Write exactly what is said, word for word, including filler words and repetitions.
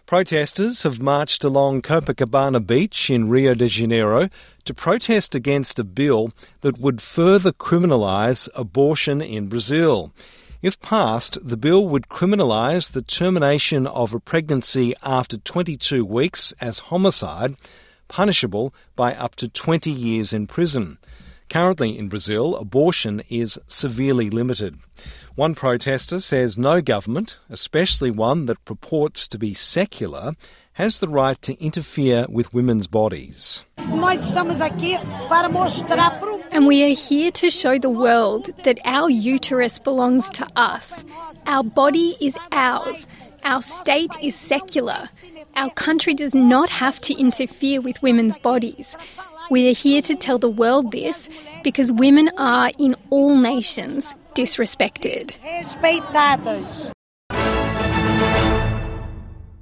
Protesters have marched along Copacabana Beach in Rio de Janeiro to protest against a bill that would further criminalise abortion in Brazil. If passed, the bill would criminalise the termination of a pregnancy after twenty-two weeks as homicide, punishable by up to twenty years in prison. Currently in Brazil, abortion is severely limited. One protester says no government, especially one that purports to be secular, has the right to interfere with women's bodies. And we are here to show the world that our uterus belongs to us. Our body is ours. Our state is secular. Our country does not have to interfere with women's bodies. We are here to tell the world this because women are, in all nations, disrespected.